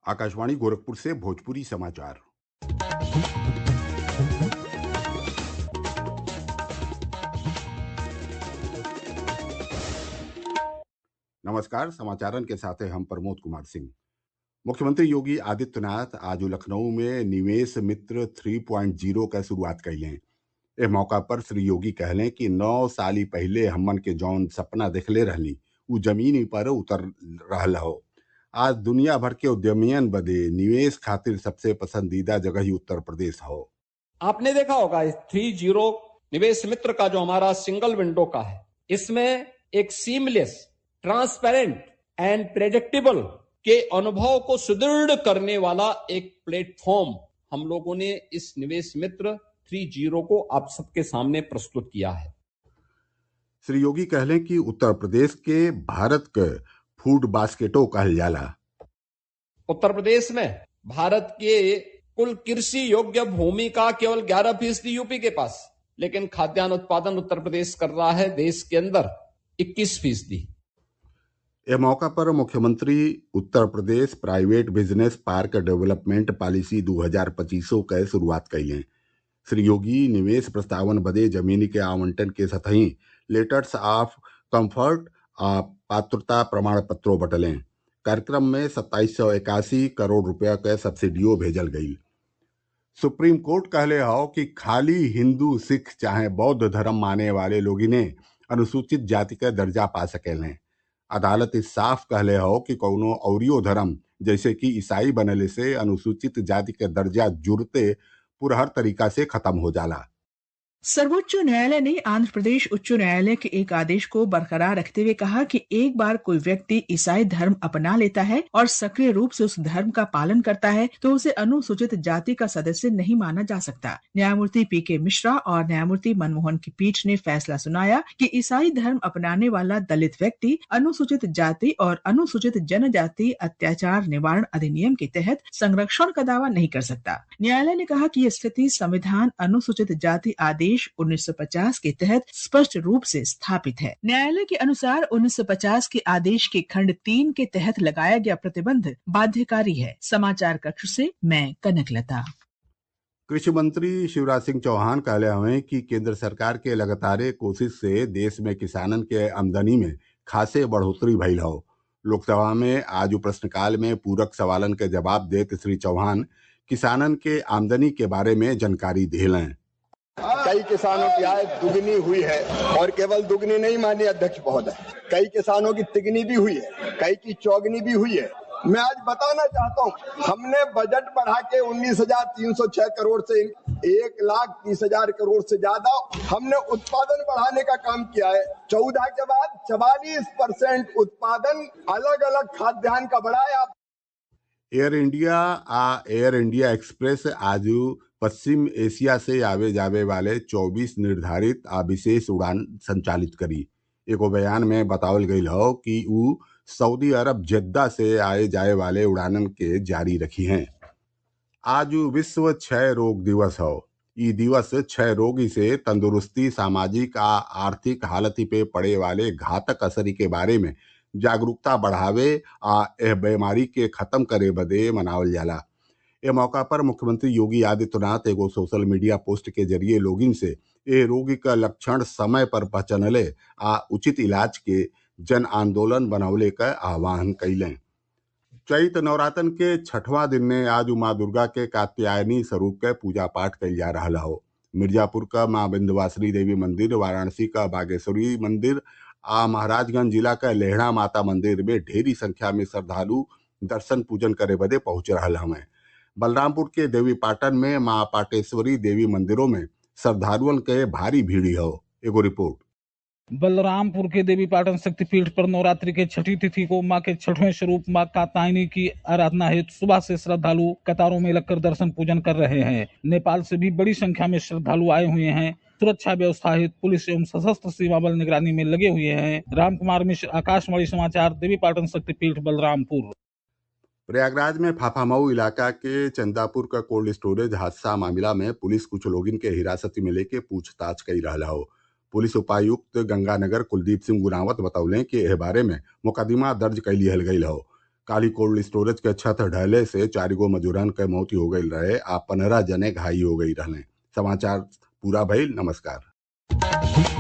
आकाशवाणी गोरखपुर से भोजपुरी समाचार। नमस्कार, समाचारन के साथ हैं हम प्रमोद कुमार सिंह। मुख्यमंत्री योगी आदित्यनाथ आज लखनऊ में निवेश मित्र 3.0 का शुरुआत कइलें। एह मौका पर श्री योगी कहलें कि 9 साल पहले हमन के जौन सपना देखले रहनी उ जमीनी पर उतर रहल हौ। आज दुनिया भर के उद्यमियन बदे निवेश खातिर सबसे पसंदीदा जगह ही उत्तर प्रदेश हो। आपने देखा होगा इस 3.0 निवेश मित्र का जो हमारा सिंगल विंडो का है, इसमें एक सीमलेस, ट्रांसपेरेंट एंड प्रेडिक्टेबल के अनुभव को सुदृढ़ करने वाला एक प्लेटफॉर्म हम लोगों ने इस निवेश मित्र 3.0 को आप सबके सामने प्रस्तुत किया है। श्री योगी कहलें कि उत्तर प्रदेश के भारत के फूड बास्केटो कहल जाला। उत्तर प्रदेश में भारत के कुल कृषि योग्य भूमि का केवल 11% यूपी के पास, लेकिन खाद्यान्न उत्पादन उत्तर प्रदेश कर रहा है देश के अंदर 21%। यह मौका पर मुख्यमंत्री Uttar Pradesh private business park development policy 2025 के शुरुआत कइलें। श्री योगी निवेश प्रस्तावन बदे जमीनी के आवंटन के सतही लेटर्स ऑफ कंफर्ट आ पात्रता प्रमाण पत्रों बटलें। कार्यक्रम में 2781 करोड़ रुपया के सब्सिडियो भेजल गई। सुप्रीम कोर्ट कहले हौ कि खाली हिंदू, सिख चाहे बौद्ध धर्म माने वाले लोगी ने अनुसूचित जाति का दर्जा पा सकेलें। अदालत इस साफ कहले हौ कि कौनो औरियो धर्म जैसे कि ईसाई बनले से अनुसूचित जाति का दर्जा जुड़ते पुरहर तरीका से खत्म हो जाला। सर्वोच्च न्यायालय ने आंध्र प्रदेश उच्च न्यायालय के एक आदेश को बरकरार रखते हुए कहा कि एक बार कोई व्यक्ति ईसाई धर्म अपना लेता है और सक्रिय रूप से उस धर्म का पालन करता है तो उसे अनुसूचित जाति का सदस्य नहीं माना जा सकता। न्यायमूर्ति पीके मिश्रा और न्यायमूर्ति मनमोहन की पीठ ने फैसला सुनाया कि ईसाई धर्म अपनाने वाला दलित व्यक्ति अनुसूचित जाति और अनुसूचित जनजाति अत्याचार निवारण अधिनियम के तहत संरक्षण का दावा नहीं कर सकता। न्यायालय ने कहा कि यह स्थिति संविधान अनुसूचित जाति आदेश 1950 के तहत स्पष्ट रूप से स्थापित है। न्यायालय के अनुसार 1950 के आदेश के खंड 3 के तहत लगाया गया प्रतिबंध बाध्यकारी है। समाचार कक्ष से मैं कनकलता। कृषि मंत्री शिवराज सिंह चौहान कहले हुए कि केंद्र सरकार के लगातार कोशिश से देश में किसानन के आमदनी में खासे बढ़ोतरी भइल हौ। लोकसभा में आज प्रश्नकाल में पूरक सवालन के जवाब देते श्री चौहान किसानन के आमदनी के बारे में जानकारी दिलें। कई किसानों की आय दुगनी हुई है और केवल दुगनी नहीं माननीय अध्यक्ष महोदय, कई किसानों की तिगनी भी हुई है, कई की चौगनी भी हुई है। मैं आज बताना चाहता हूँ, हमने बजट बढ़ा के 19,306 करोड़ से 1,30,000 करोड़ से ज्यादा हमने उत्पादन बढ़ाने का काम किया है। 14 के बाद 44% उत्पादन अलग अलग खाद्यान्न का बढ़ा है। एयर इंडिया एक्सप्रेस आज पश्चिम एशिया से आवे जावे वाले 24 निर्धारित आ विशेष उड़ान संचालित करी। एगो बयान में बतावल गईल हौ कि उ सऊदी अरब जेद्दा से आए जाए वाले उड़ानन के जारी रखी हैं। आज विश्व क्षय रोग दिवस हौ। ई दिवस क्षय रोगी से तंदुरुस्ती, सामाजिक आ आर्थिक हालत पे पड़े वाले घातक असरी के बारे में जागरूकता बढ़ावे आ एह बीमारी के खत्म करे बदे मनावल जाला। ए मौका पर मुख्यमंत्री योगी आदित्यनाथ एगो सोशल मीडिया पोस्ट के जरिए लोगिन से ए रोगी का लक्षण समय पर पहचानले आ उचित इलाज के जन आंदोलन बनवले का आह्वान कैलें। चैत नवरातन के 6वां दिन ने आज माँ दुर्गा के कात्यायनी स्वरूप के पूजा पाठ कइल जा रहा हो। मिर्जापुर का माँ विंध्यवासिनी देवी मंदिर, वाराणसी का बागेश्वरी मंदिर आ महाराजगंज जिला का लेहड़ा माता मंदिर में ढेरी संख्या में श्रद्धालु दर्शन पूजन करे बदे पहुंच रहा हमें। बलरामपुर के देवी पाटन में माँ पाटेश्वरी देवी मंदिरों में श्रद्धालुओं के भारी भीड़ी हो। एगो रिपोर्ट। बलरामपुर के देवी पाटन शक्तिपीठ पर नवरात्रि के छठी तिथि को मां के छठवें स्वरूप मां कात्यायनी की आराधना हेतु सुबह से श्रद्धालु कतारों में लगकर दर्शन पूजन कर रहे हैं। नेपाल से भी बड़ी संख्या में श्रद्धालु आए हुए हैं। सुरक्षा व्यवस्था हेतु पुलिस एवं सशस्त्र सीमा बल निगरानी में लगे हुए हैं। रामकुमार मिश्र, आकाशवाणी समाचार, देवी पाटन शक्तिपीठ, बलरामपुर। प्रयागराज में फाफामऊ इलाका के चंदापुर का कोल्ड स्टोरेज हादसा मामला में पुलिस कुछ लोगों के हिरासत में लेके पूछताछ कर रहा हो। पुलिस उपायुक्त गंगानगर कुलदीप सिंह गुनावत बतौले कि एह बारे में मुकदमा दर्ज कर लिहल गई हो। काली कोल्ड स्टोरेज के छत ढहले से 4 गो मजूरन के मौत हो गई रहे आ 15 जने घायल हो गई रहने। समाचार पूरा भइल। नमस्कार।